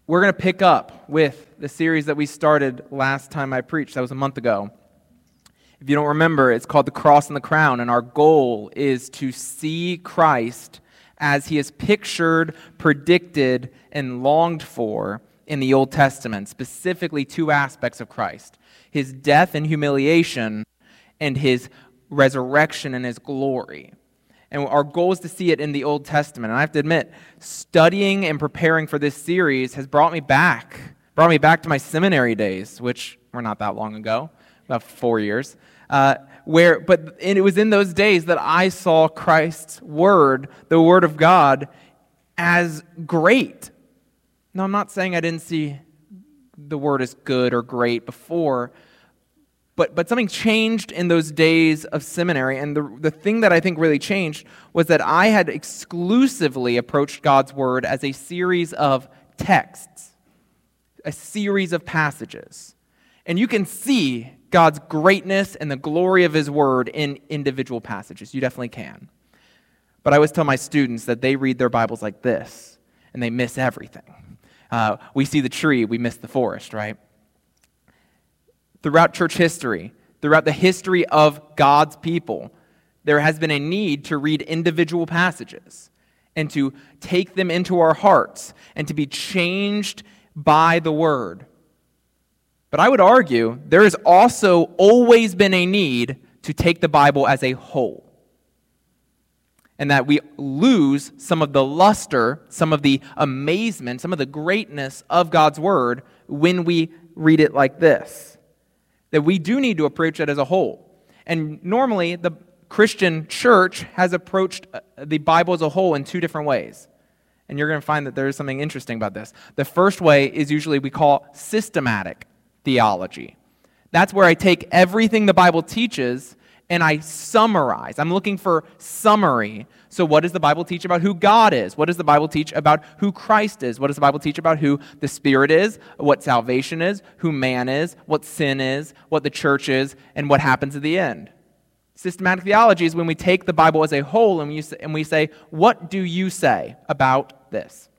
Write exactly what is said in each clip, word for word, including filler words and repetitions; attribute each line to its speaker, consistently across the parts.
Speaker 1: we're going to pick up with the series that we started last time I preached. That was a month ago. If you don't remember, it's called The Cross and the Crown, and our goal is to see Christ as he is pictured, predicted, and longed for in the Old Testament, specifically two aspects of Christ: his death and humiliation, and his resurrection and his glory. And our goal is to see it in the Old Testament. And I have to admit, studying and preparing for this series has brought me back, brought me back to my seminary days, which were not that long ago, about four years. Uh, where, but it was in those days that I saw Christ's word, the word of God, as great. Now, I'm not saying I didn't see the word as good or great before, But but something changed in those days of seminary, and the, the thing that I think really changed was that I had exclusively approached God's Word as a series of texts, a series of passages. And you can see God's greatness and the glory of His Word in individual passages. You definitely can. But I always tell my students that they read their Bibles like this, and they miss everything. Uh, we see the tree, we miss the forest, right? Throughout church history, throughout the history of God's people, there has been a need to read individual passages and to take them into our hearts and to be changed by the Word. But I would argue there has also always been a need to take the Bible as a whole, and that we lose some of the luster, some of the amazement, some of the greatness of God's Word when we read it like this. That we do need to approach it as a whole. And normally, the Christian church has approached the Bible as a whole in two different ways. And you're going to find that there is something interesting about this. The first way is usually we call systematic theology. That's where I take everything the Bible teaches and I summarize. I'm looking for summary. So what does the Bible teach about who God is? What does the Bible teach about who Christ is? What does the Bible teach about who the Spirit is, what salvation is, who man is, what sin is, what the church is, and what happens at the end? Systematic theology is when we take the Bible as a whole and we, and we say, what do you say about this?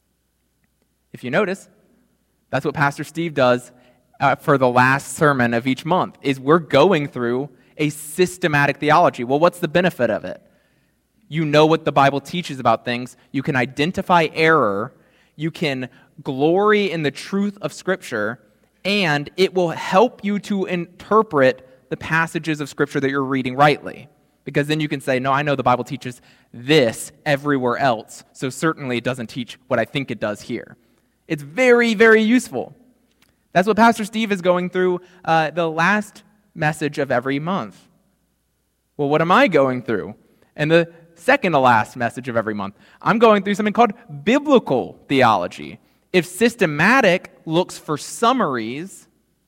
Speaker 1: If you notice, that's what Pastor Steve does uh, for the last sermon of each month, is we're going through a systematic theology. Well, what's the benefit of it? You know what the Bible teaches about things. You can identify error. You can glory in the truth of Scripture. And it will help you to interpret the passages of Scripture that you're reading rightly. Because then you can say, no, I know the Bible teaches this everywhere else, so certainly it doesn't teach what I think it does here. It's very, very useful. That's what Pastor Steve is going through uh, the last message of every month. Well, what am I going through? And the second to last message of every month, I'm going through something called biblical theology. If systematic looks for summaries,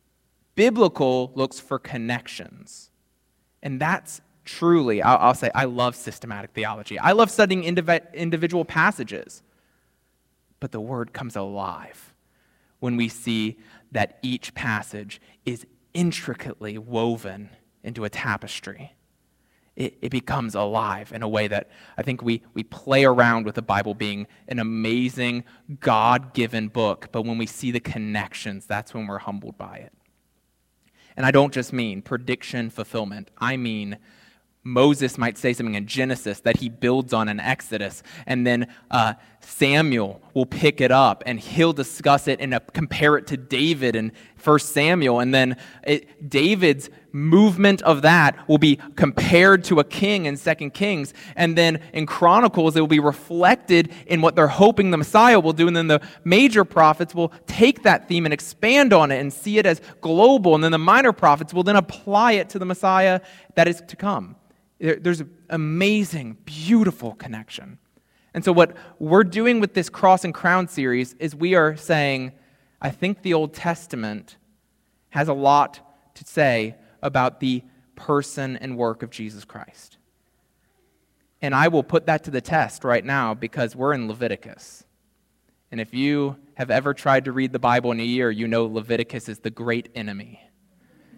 Speaker 1: biblical looks for connections. And that's truly, I'll, I'll say, I love systematic theology. I love studying indiv- individual passages. But the Word comes alive when we see that each passage is intricately woven into a tapestry. It, it becomes alive in a way that I think we, we play around with the Bible being an amazing, God-given book, but when we see the connections, that's when we're humbled by it. And I don't just mean prediction fulfillment. I mean Moses might say something in Genesis that he builds on in Exodus, and then uh, Samuel will pick it up, and he'll discuss it and uh, compare it to David in First Samuel, and then it, David's movement of that will be compared to a king in Second Kings, and then in Chronicles it will be reflected in what they're hoping the Messiah will do, and then the major prophets will take that theme and expand on it and see it as global, and then the minor prophets will then apply it to the Messiah that is to come. There's an amazing, beautiful connection. And so what we're doing with this Cross and Crown series is we are saying, I think the Old Testament has a lot to say about the person and work of Jesus Christ. And I will put that to the test right now because we're in Leviticus. And if you have ever tried to read the Bible in a year, you know Leviticus is the great enemy.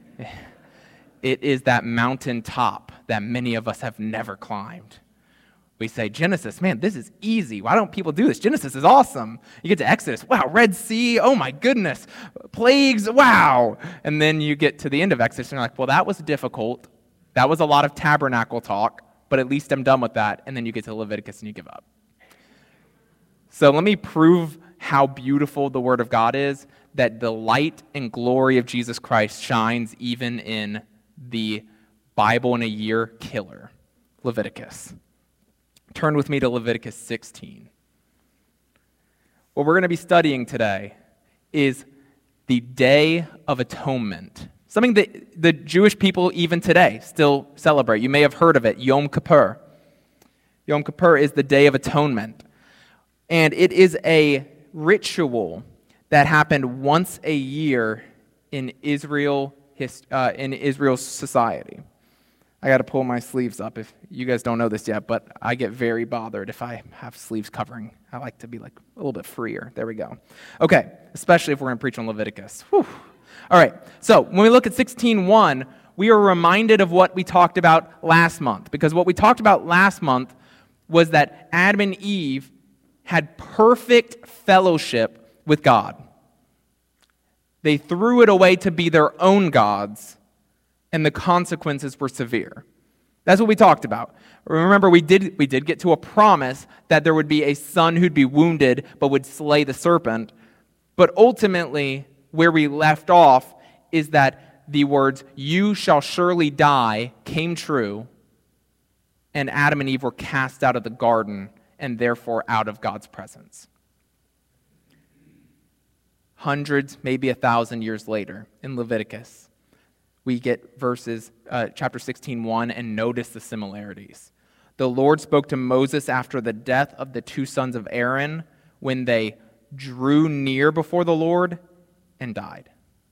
Speaker 1: It is that mountaintop that many of us have never climbed, We say, Genesis, man, this is easy. Why don't people do this? Genesis is awesome. You get to Exodus, wow, Red Sea, oh my goodness. Plagues, wow. And then you get to the end of Exodus, and you're like, well, that was difficult. That was a lot of tabernacle talk, but at least I'm done with that. And then you get to Leviticus and you give up. So let me prove how beautiful the Word of God is, that the light and glory of Jesus Christ shines even in the Bible in a year killer, Leviticus. Turn with me to Leviticus sixteen. What we're going to be studying today is the Day of Atonement, something that the Jewish people even today still celebrate. You may have heard of it, Yom Kippur. Yom Kippur is the Day of Atonement, and it is a ritual that happened once a year in Israel, uh, in Israel's society. I got to pull my sleeves up if you guys don't know this yet, but I get very bothered if I have sleeves covering. I like to be like a little bit freer. There we go. Okay, especially if we're going to preach on Leviticus. Whew. All right, so when we look at sixteen one, we are reminded of what we talked about last month, because what we talked about last month was that Adam and Eve had perfect fellowship with God. They threw it away to be their own gods, and the consequences were severe. That's what we talked about. Remember, we did we did get to a promise that there would be a son who'd be wounded but would slay the serpent. But ultimately, where we left off is that the words, "You shall surely die," came true, and Adam and Eve were cast out of the garden and therefore out of God's presence. Hundreds, maybe a thousand years later, in Leviticus, we get verses, uh, chapter sixteen one, and notice the similarities. The Lord spoke to Moses after the death of the two sons of Aaron when they drew near before the Lord and died.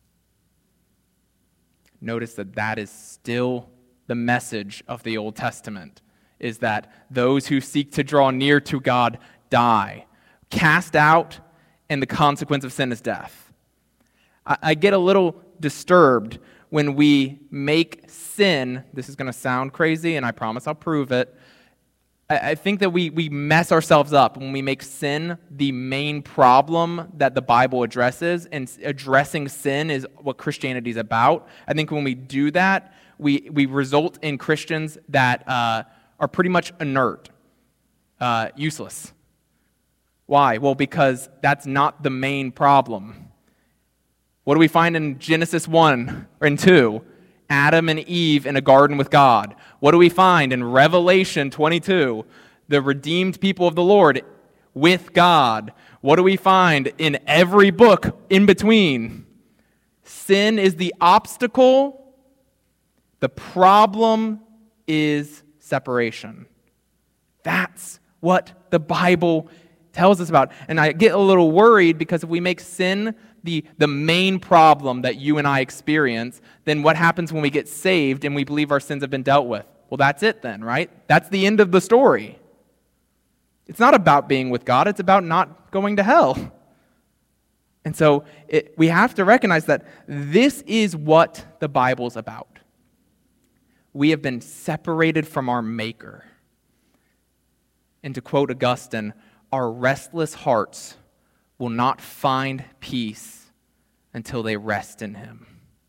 Speaker 1: Notice that that is still the message of the Old Testament, is that those who seek to draw near to God die, cast out, and the consequence of sin is death. I, I get a little disturbed when we make sin, this is going to sound crazy, and I promise I'll prove it. I, I think that we, we mess ourselves up when we make sin the main problem that the Bible addresses, and addressing sin is what Christianity is about. I think when we do that, we, we result in Christians that uh, are pretty much inert, uh, useless. Why? Well, because that's not the main problem. What do we find in Genesis one and two? Adam and Eve in a garden with God. What do we find in Revelation twenty-two? The redeemed people of the Lord with God. What do we find in every book in between? Sin is the obstacle. The problem is separation. That's what the Bible tells us about. And I get a little worried because if we make sin the, the main problem that you and I experience, then what happens when we get saved and we believe our sins have been dealt with? Well, that's it then, right? That's the end of the story. It's not about being with God. It's about not going to hell. And so it, we have to recognize that this is what the Bible's about. We have been separated from our Maker. And to quote Augustine, our restless hearts will not find peace until they rest in Him.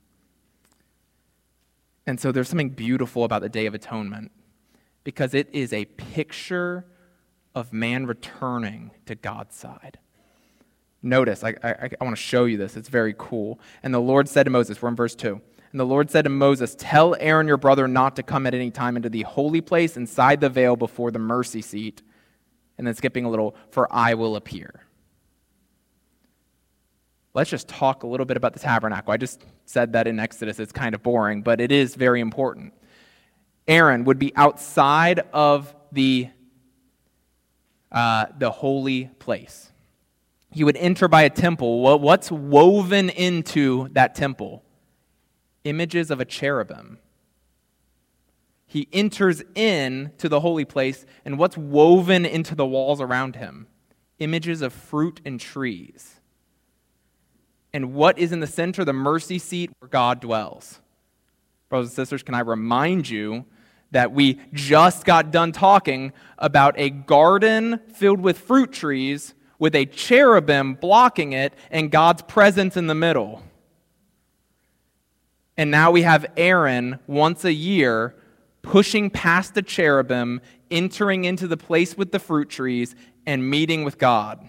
Speaker 1: And so there's something beautiful about the Day of Atonement, because it is a picture of man returning to God's side. Notice, I, I, I want to show you this. It's very cool. And the Lord said to Moses, we're in verse two, and the Lord said to Moses, "Tell Aaron your brother not to come at any time into the holy place inside the veil before the mercy seat." And then skipping a little, "for I will appear." Let's just talk a little bit about the tabernacle. I just said that in Exodus. It's kind of boring, but it is very important. Aaron would be outside of the, uh, the holy place. He would enter by a temple. Well, what's woven into that temple? Images of a cherubim. He enters in to the holy place, and what's woven into the walls around him? Images of fruit and trees. And what is in the center? The mercy seat where God dwells. Brothers and sisters, can I remind you that we just got done talking about a garden filled with fruit trees with a cherubim blocking it and God's presence in the middle. And now we have Aaron once a year pushing past the cherubim, entering into the place with the fruit trees, and meeting with God.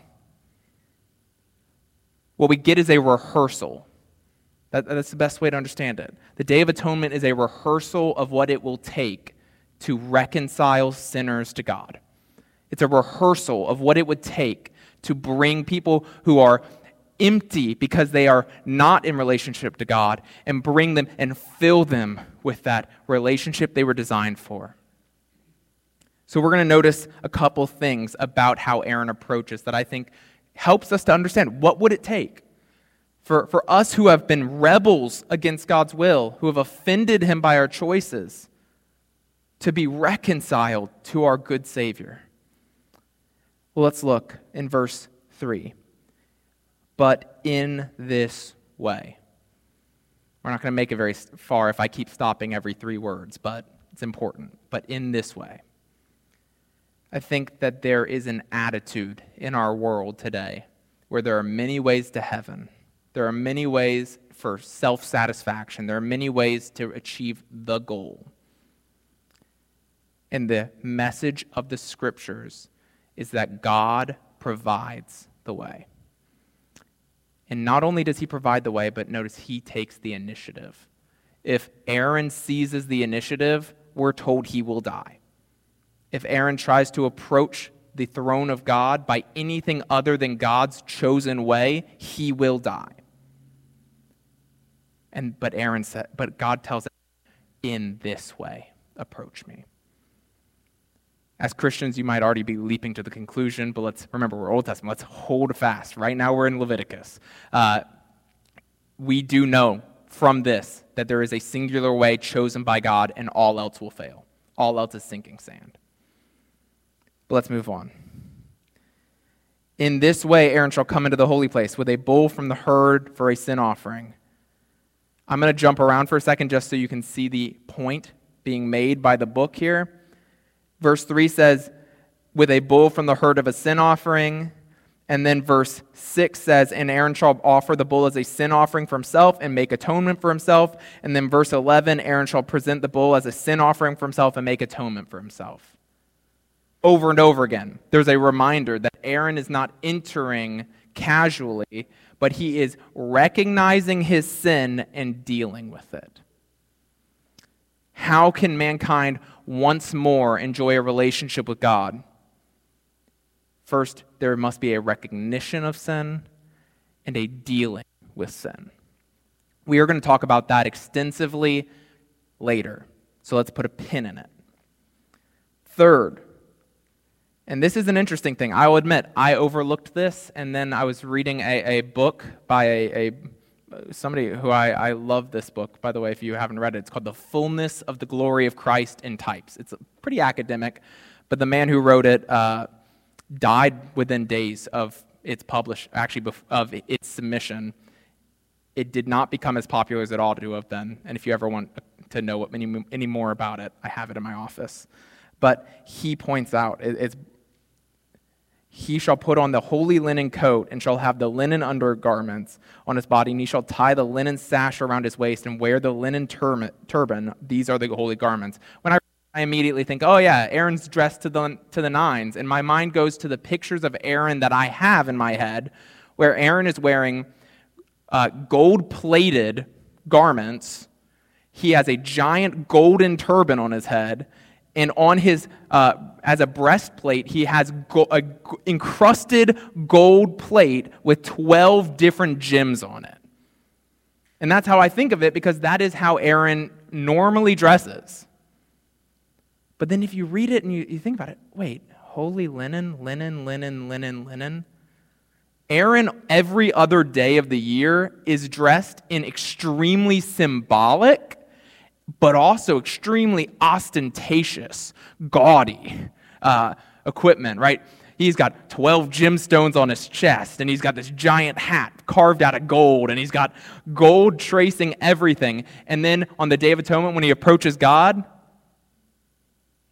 Speaker 1: What we get is a rehearsal. That, that's the best way to understand it. The Day of Atonement is a rehearsal of what it will take to reconcile sinners to God. It's a rehearsal of what it would take to bring people who are empty because they are not in relationship to God and bring them and fill them with that relationship they were designed for. So we're going to notice a couple things about how Aaron approaches that I think helps us to understand what would it take for, for us who have been rebels against God's will, who have offended him by our choices, to be reconciled to our good Savior. Well, let's look in verse three. But in this way. We're not going to make it very far if I keep stopping every three words, but it's important. But in this way. I think that there is an attitude in our world today where there are many ways to heaven. There are many ways for self-satisfaction. There are many ways to achieve the goal. And the message of the Scriptures is that God provides the way. And not only does he provide the way, but notice he takes the initiative. If Aaron seizes the initiative, we're told he will die. If Aaron tries to approach the throne of God by anything other than God's chosen way, he will die. And but Aaron said, but God tells him, in this way, approach me. As Christians, you might already be leaping to the conclusion, but let's remember, we're Old Testament. Let's hold fast. Right now we're in Leviticus. Uh, we do know from this that there is a singular way chosen by God and all else will fail. All else is sinking sand. But let's move on. In this way, Aaron shall come into the holy place with a bull from the herd for a sin offering. I'm going to jump around for a second just so you can see the point being made by the book here. Verse three says, with a bull from the herd of a sin offering. And then verse six says, and Aaron shall offer the bull as a sin offering for himself and make atonement for himself. And then verse eleven, Aaron shall present the bull as a sin offering for himself and make atonement for himself. Over and over again, there's a reminder that Aaron is not entering casually, but he is recognizing his sin and dealing with it. How can mankind once more enjoy a relationship with God? First, there must be a recognition of sin and a dealing with sin. We are going to talk about that extensively later, so let's put a pin in it. Third, and this is an interesting thing. I will admit, I overlooked this, and then I was reading a, a book by a, a somebody who I, I love this book, by the way, if you haven't read it. It's called The Fullness of the Glory of Christ in Types. It's pretty academic, but the man who wrote it uh, died within days of its publish, actually of its submission. It did not become as popular as it ought to have been, and if you ever want to know what any, any more about it, I have it in my office. But he points out, it, it's he shall put on the holy linen coat and shall have the linen undergarments on his body, and he shall tie the linen sash around his waist and wear the linen tur- turban. These are the holy garments. When I I immediately think, oh yeah, Aaron's dressed to the to the nines, and my mind goes to the pictures of Aaron that I have in my head, where Aaron is wearing uh, gold-plated garments. He has a giant golden turban on his head, and on his, uh, as a breastplate, he has go- a encrusted gold plate with twelve different gems on it. And that's how I think of it, because that is how Aaron normally dresses. But then if you read it and you, you think about it, wait, holy linen, linen, linen, linen, linen. Aaron, every other day of the year, is dressed in extremely symbolic, but also extremely ostentatious, gaudy uh, equipment, right? He's got twelve gemstones on his chest, and he's got this giant hat carved out of gold, and he's got gold tracing everything. And then on the Day of Atonement, when he approaches God,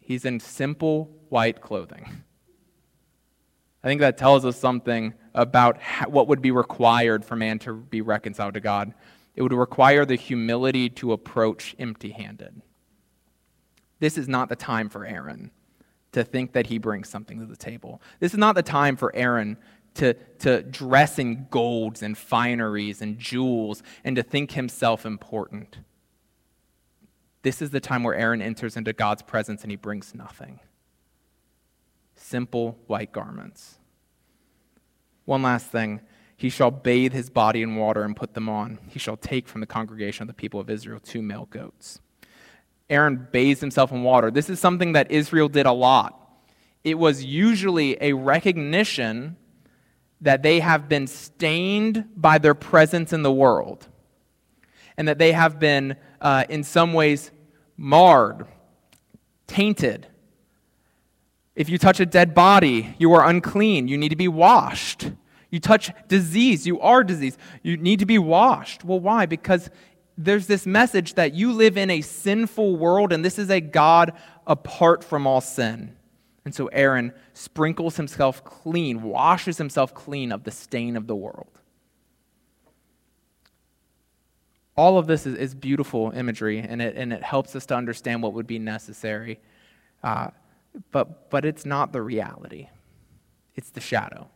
Speaker 1: He's in simple white clothing. I think that tells us something about how, what would be required for man to be reconciled to God. It would require the humility to approach empty-handed. This is not the time for Aaron to think that he brings something to the table. This is not the time for Aaron to, to dress in golds and fineries and jewels and to think himself important. This is the time where Aaron enters into God's presence and he brings nothing. Simple white garments. One last thing. He shall bathe his body in water and put them on. He shall take from the congregation of the people of Israel two male goats. Aaron bathes himself in water. This is something that Israel did a lot. It was usually a recognition that they have been stained by their presence in the world, and that they have been, uh, in some ways, marred, tainted. If you touch a dead body, you are unclean. You need to be washed. You touch disease, you are disease. You need to be washed. Well, why? Because there's this message that you live in a sinful world, and this is a God apart from all sin. And so Aaron sprinkles himself clean, washes himself clean of the stain of the world. All of this is, is beautiful imagery, and it, and it helps us to understand what would be necessary. Uh, but, but it's not the reality. It's the shadow.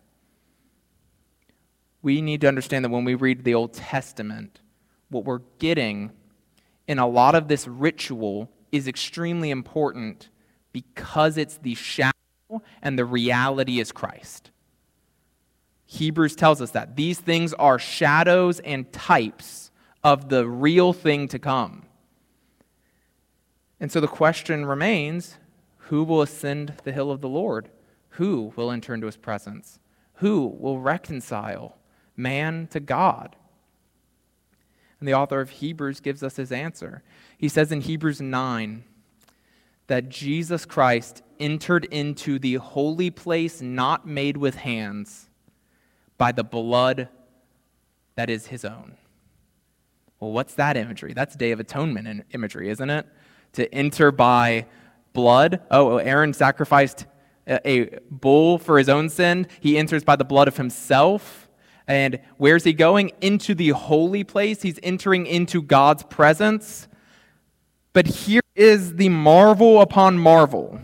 Speaker 1: We need to understand that when we read the Old Testament, what we're getting in a lot of this ritual is extremely important because it's the shadow and the reality is Christ. Hebrews tells us that these things are shadows and types of the real thing to come. And so the question remains, who will ascend the hill of the Lord? Who will enter into his presence? Who will reconcile man to God? And the author of Hebrews gives us his answer. He says in Hebrews nine that Jesus Christ entered into the holy place not made with hands by the blood that is his own. Well, what's that imagery? That's Day of Atonement imagery, isn't it? To enter by blood. Oh, Aaron sacrificed a bull for his own sin. He enters by the blood of himself. And where's he going? Into the holy place. He's entering into God's presence. But here is the marvel upon marvel.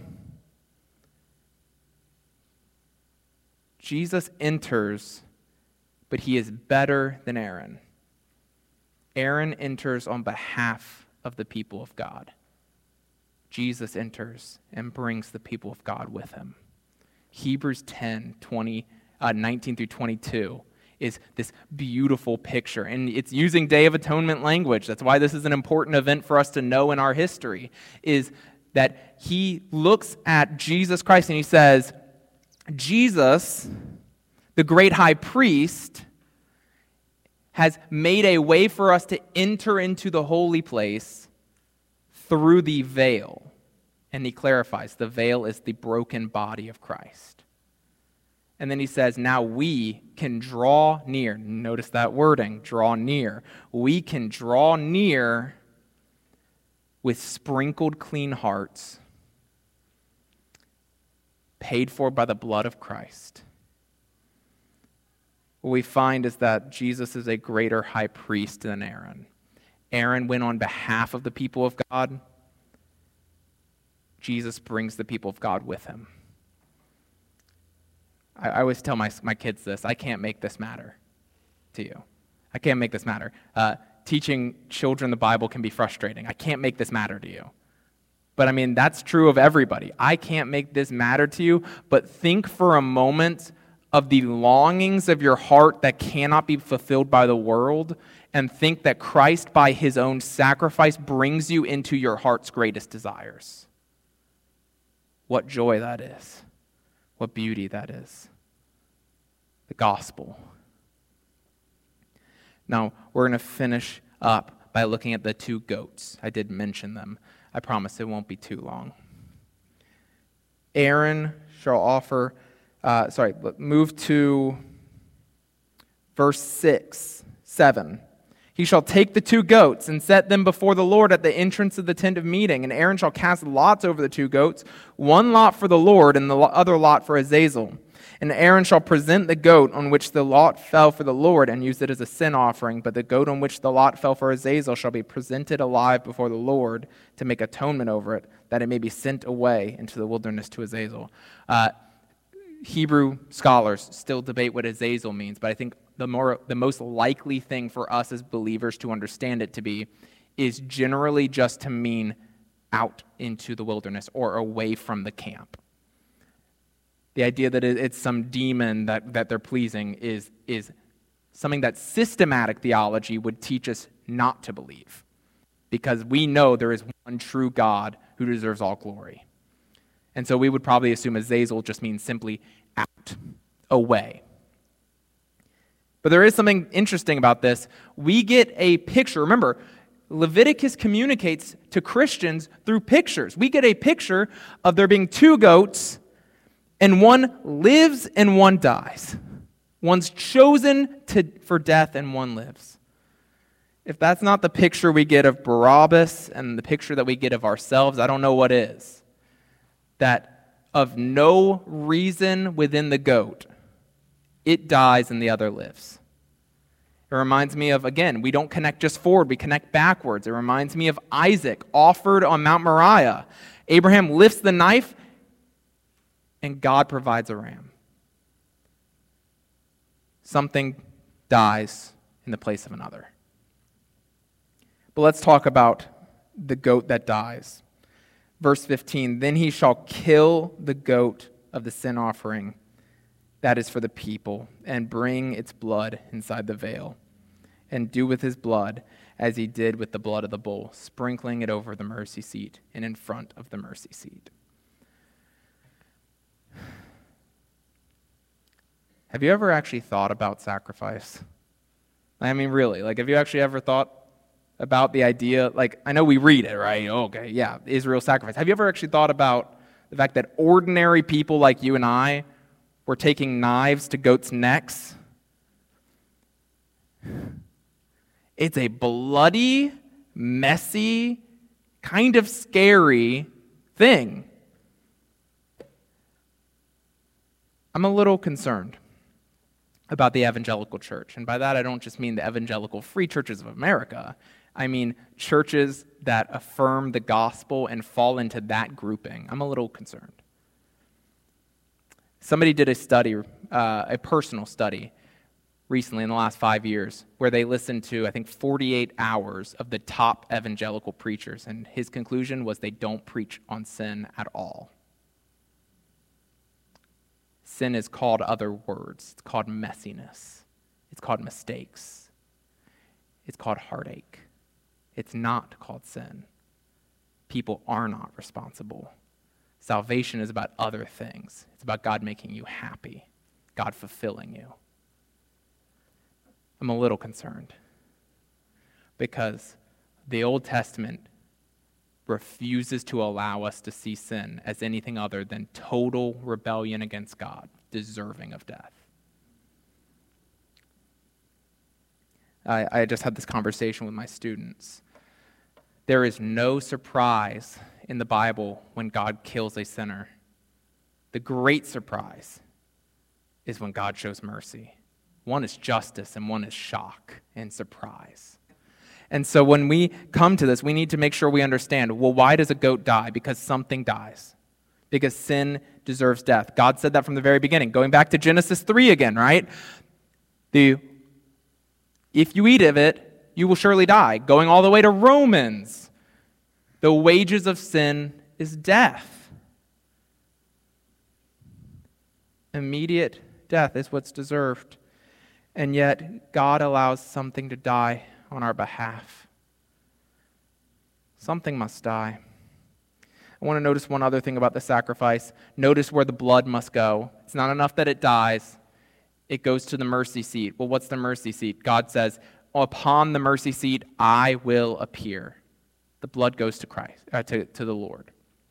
Speaker 1: Jesus enters, but he is better than Aaron. Aaron enters on behalf of the people of God. Jesus enters and brings the people of God with him. Hebrews ten, twenty, uh, nineteen through twenty-two is this beautiful picture. And it's using Day of Atonement language. That's why this is an important event for us to know in our history, is that he looks at Jesus Christ and he says, Jesus, the great high priest, has made a way for us to enter into the holy place through the veil. And he clarifies, the veil is the broken body of Christ. And then he says, now we can draw near. Notice that wording, draw near. We can draw near with sprinkled clean hearts, paid for by the blood of Christ. What we find is that Jesus is a greater high priest than Aaron. Aaron went on behalf of the people of God. Jesus brings the people of God with him. I, I always tell my, my kids this, I can't make this matter to you. I can't make this matter. Uh, teaching children the Bible can be frustrating. I can't make this matter to you. But I mean, that's true of everybody. I can't make this matter to you, but think for a moment of the longings of your heart that cannot be fulfilled by the world, and think that Christ, by his own sacrifice, brings you into your heart's greatest desires. What joy that is. What beauty that is. The gospel. Now, we're going to finish up by looking at the two goats. I did mention them. I promise it won't be too long. Aaron shall offer, uh, sorry, move to verse six, seven. He shall take the two goats and set them before the Lord at the entrance of the tent of meeting. And Aaron shall cast lots over the two goats, one lot for the Lord and the other lot for Azazel. And Aaron shall present the goat on which the lot fell for the Lord and use it as a sin offering. But the goat on which the lot fell for Azazel shall be presented alive before the Lord to make atonement over it, that it may be sent away into the wilderness to Azazel. Uh, Hebrew scholars still debate what Azazel means, but I think the more the most likely thing for us as believers to understand it to be is generally just to mean out into the wilderness or away from the camp. The idea that it's some demon that, that they're pleasing is, is something that systematic theology would teach us not to believe, because we know there is one true God who deserves all glory. And so we would probably assume Azazel just means simply out, away. But there is something interesting about this. We get a picture. Remember, Leviticus communicates to Christians through pictures. We get a picture of there being two goats, and one lives and one dies. One's chosen to, for death and one lives. If that's not the picture we get of Barabbas and the picture that we get of ourselves, I don't know what is. That of no reason within the goat, it dies and the other lives. It reminds me of, again, we don't connect just forward, we connect backwards. It reminds me of Isaac offered on Mount Moriah. Abraham lifts the knife and God provides a ram. Something dies in the place of another. But let's talk about the goat that dies. Verse fifteen, then he shall kill the goat of the sin offering that is for the people, and bring its blood inside the veil, and do with his blood as he did with the blood of the bull, sprinkling it over the mercy seat and in front of the mercy seat. Have you ever actually thought about sacrifice? I mean, really, like, have you actually ever thought about the idea? Like, I know we read it, right? Okay, yeah, Israel sacrifice. Have you ever actually thought about the fact that ordinary people like you and I were taking knives to goats' necks? It's a bloody, messy, kind of scary thing. I'm a little concerned about the evangelical church. And by that, I don't just mean the evangelical free churches of America. I mean churches that affirm the gospel and fall into that grouping. I'm a little concerned. Somebody did a study, uh, a personal study, recently in the last five years, where they listened to, I think, forty-eight hours of the top evangelical preachers. And his conclusion was they don't preach on sin at all. Sin is called other words. It's called messiness. It's called mistakes. It's called heartache. It's not called sin. People are not responsible. Salvation is about other things. It's about God making you happy, God fulfilling you. I'm a little concerned because the Old Testament refuses to allow us to see sin as anything other than total rebellion against God, deserving of death. I, I just had this conversation with my students. There is no surprise in the Bible when God kills a sinner. The great surprise is when God shows mercy. One is justice and one is shock and surprise. And so when we come to this, we need to make sure we understand, well, why does a goat die? Because something dies. Because sin deserves death. God said that from the very beginning. Going back to Genesis three again, right? The, if you eat of it, you will surely die. Going all the way to Romans, the wages of sin is death. Immediate death is what's deserved. And yet, God allows something to die on our behalf. Something must die. I want to notice one other thing about the sacrifice. Notice where the blood must go. It's not enough that it dies. It goes to the mercy seat. Well, what's the mercy seat? God says, upon the mercy seat, I will appear. The blood goes to Christ, uh, to, to the Lord.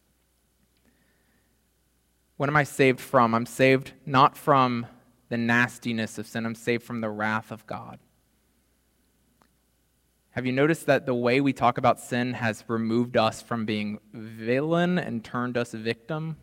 Speaker 1: What am I saved from? I'm saved not from the nastiness of sin. I'm saved from the wrath of God. Have you noticed that the way we talk about sin has removed us from being villain and turned us victim?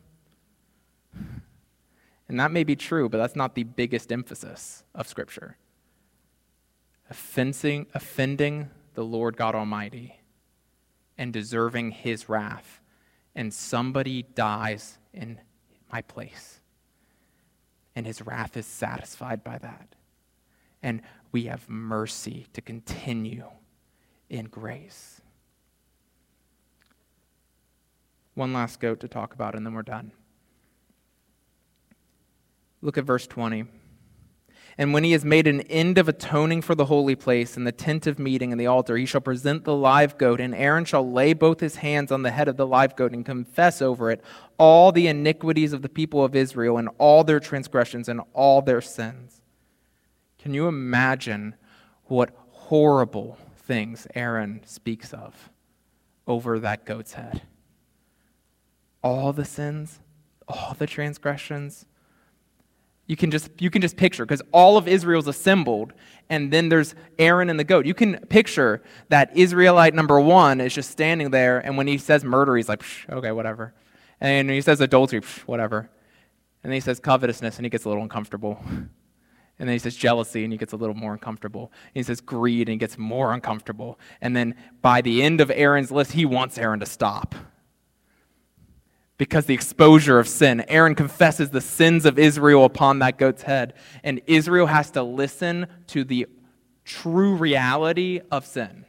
Speaker 1: And that may be true, but that's not the biggest emphasis of Scripture. Offending, offending the Lord God Almighty and deserving his wrath, and somebody dies in my place. And his wrath is satisfied by that. And we have mercy to continue in grace. One last goat to talk about, and then we're done. Look at verse twenty. And when he has made an end of atoning for the holy place and the tent of meeting and the altar, he shall present the live goat, and Aaron shall lay both his hands on the head of the live goat and confess over it all the iniquities of the people of Israel and all their transgressions and all their sins. Can you imagine what horrible things Aaron speaks of over that goat's head? All the sins, all the transgressions. You can just you can just picture, because all of Israel's assembled, and then there's Aaron and the goat. You can picture that Israelite number one is just standing there, and when he says murder, he's like, okay, whatever. And when he says adultery, whatever. And then he says covetousness, and he gets a little uncomfortable. And then he says jealousy, and he gets a little more uncomfortable. And he says greed, and he gets more uncomfortable. And then by the end of Aaron's list, he wants Aaron to stop. Because the exposure of sin. Aaron confesses the sins of Israel upon that goat's head. And Israel has to listen to the true reality of sin.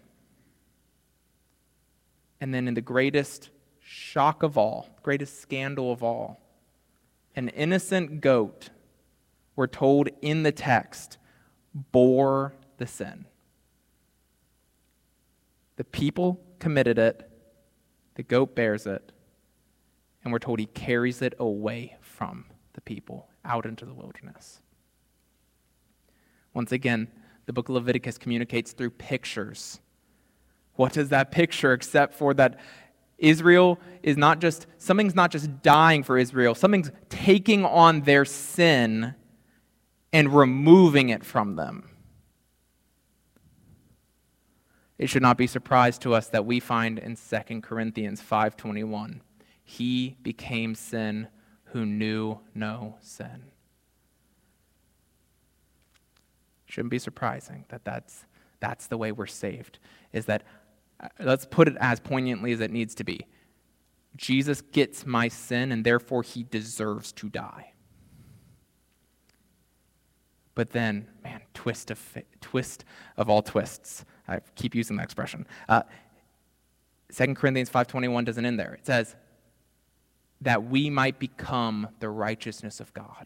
Speaker 1: And then in the greatest shock of all, greatest scandal of all, an innocent goat, we're told in the text, bore the sin. The people committed it. The goat bears it. And we're told he carries it away from the people out into the wilderness. Once again, the book of Leviticus communicates through pictures. What is that picture except for that Israel is not just, something's not just dying for Israel, something's taking on their sin and removing it from them. It should not be a surprise to us that we find in Second Corinthians five twenty-one, he became sin who knew no sin. Shouldn't be surprising that that's, that's the way we're saved. Is that, uh, let's put it as poignantly as it needs to be. Jesus gets my sin, and therefore he deserves to die. But then, man, twist of twist of all twists. I keep using that expression. Uh, Second Corinthians five twenty-one doesn't end there. It says, that we might become the righteousness of God.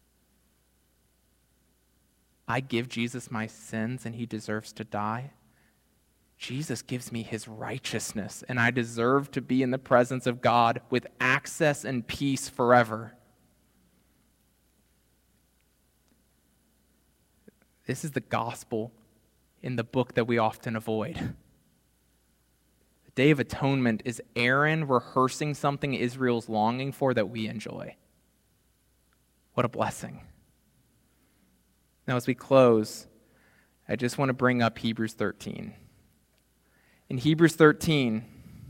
Speaker 1: I give Jesus my sins and he deserves to die. Jesus gives me his righteousness, and I deserve to be in the presence of God with access and peace forever. This is the gospel in the book that we often avoid. Day of Atonement is Aaron rehearsing something Israel's longing for that we enjoy. What a blessing. Now, as we close, I just want to bring up Hebrews thirteen. In Hebrews thirteen,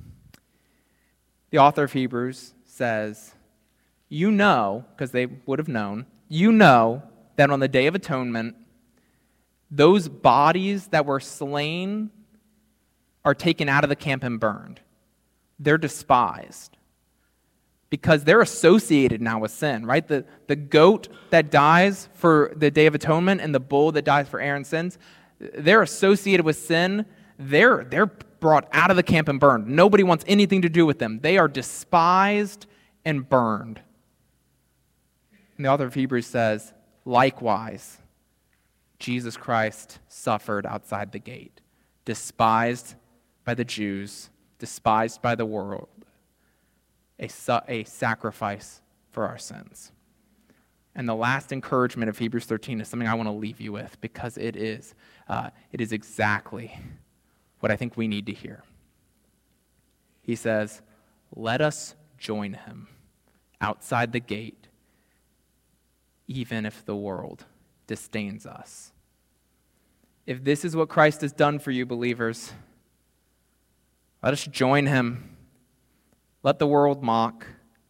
Speaker 1: the author of Hebrews says, you know, because they would have known, you know that on the Day of Atonement, those bodies that were slain are taken out of the camp and burned. They're despised because they're associated now with sin, right? The, the goat that dies for the Day of Atonement and the bull that dies for Aaron's sins, they're associated with sin. They're, they're brought out of the camp and burned. Nobody wants anything to do with them. They are despised and burned. And the author of Hebrews says, likewise, Jesus Christ suffered outside the gate, despised by the Jews, despised by the world, a, su- a sacrifice for our sins. And the last encouragement of Hebrews thirteen is something I want to leave you with, because it is, uh, it is exactly what I think we need to hear. He says, let us join him outside the gate, even if the world disdains us. If this is what Christ has done for you, believers, let us join him. Let the world mock.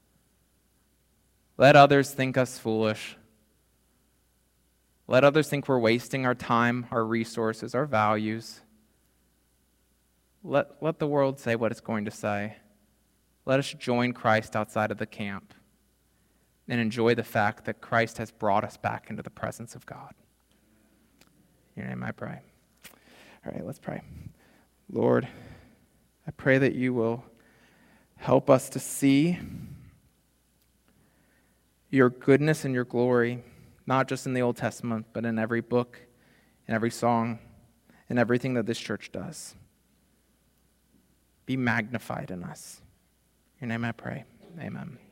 Speaker 1: Let others think us foolish. Let others think we're wasting our time, our resources, our values. Let, let the world say what it's going to say. Let us join Christ outside of the camp and enjoy the fact that Christ has brought us back into the presence of God. In your name I pray. All right, let's pray. Lord, I pray that you will help us to see your goodness and your glory, not just in the Old Testament, but in every book, in every song, in everything that this church does. Be magnified in us. In your name I pray. Amen.